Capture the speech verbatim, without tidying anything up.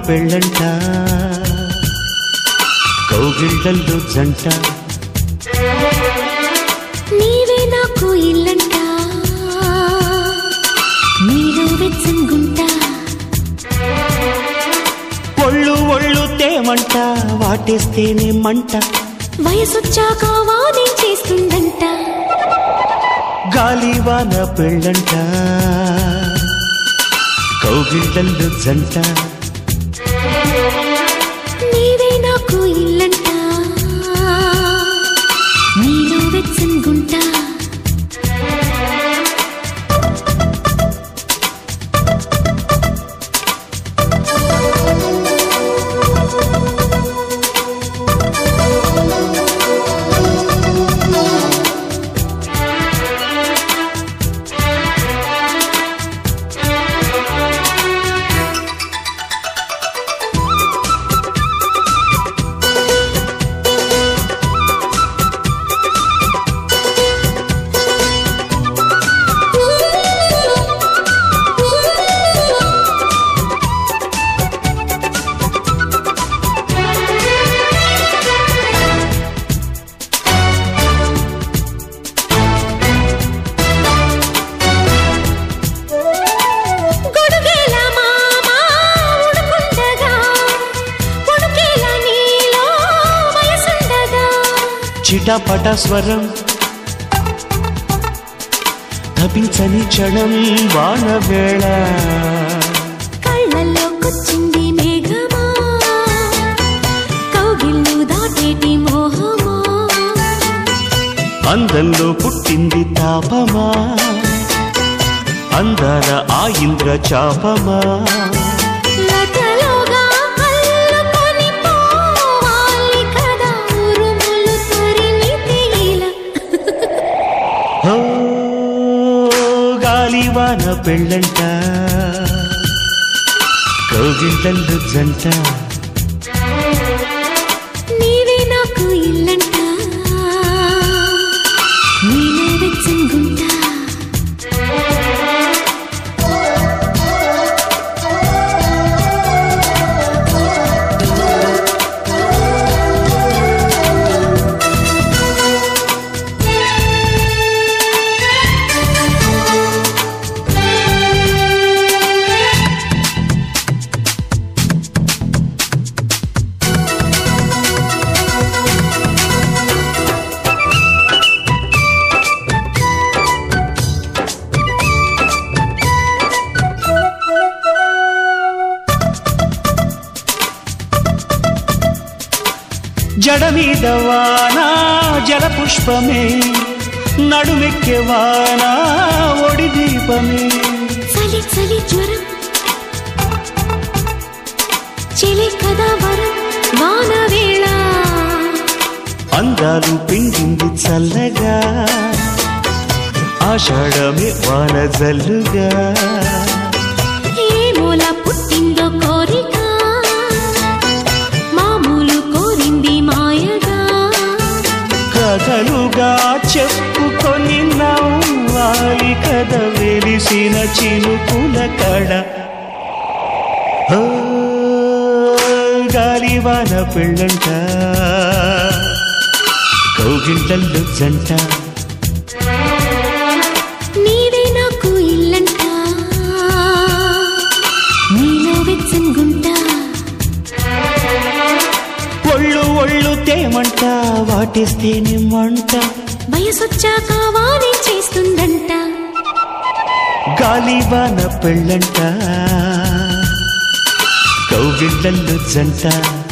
పెళ్ళంట కౌగిళ్ళల్లో జంట నీవే నాకు ఇల్లంట నీలో వెచ్చని గుంట ఒళ్ళు ఒళ్ళు తేమంట వాటేస్తేనే మంట వయసొచ్చాక వానే చేస్తుందంట గాలివాన పెళ్ళంట కౌగిళ్ళల్లో జంట నీవే నాకు ఇల్లంట నీలో వెచ్చని గుంట చిటపట స్వరం తపించని క్షణం వానవేళ కళ్ళల్లో కొచ్చింది మేఘమా కౌగిళ్ళు దాటేటి మోహమా అందంలో పుట్టింది తాపమా అందాల ఆ ఇంద్ర చాపమా గాలివాన పెళ్ళంట కౌగిళ్ళల్లో జంట నీవే నాకు ఇల్లంట నీలో వెచ్చని గుంట జడ మీద వానా జల పుష్పమే నడుమెక్కే వానా ఒడి దీపమే చలి చలి జ్వరం చెలి కదా వరం వాన వేళ అందాలు పిండింది చల్లగా ఆషాఢమే వాన జల్లుగా ఏ మూల పుట్టిందో కోరిక కథలుగా చెప్పుకొని నవ్వాలి కథ వెలిసిన చినుకుల కడ గాలివాన పెళ్ళంట కౌగిళ్ళల్లో జంట నీవే నాకు ఇల్లంట నీలో వెచ్చని గుంట ఒళ్ళు ఒళ్ళు తేమంట వాటేస్తేనే మంట వయసొచ్చాక వానే చేస్తుందంట గాలివాన పెళ్ళంట కౌగిళ్ళల్లో జంట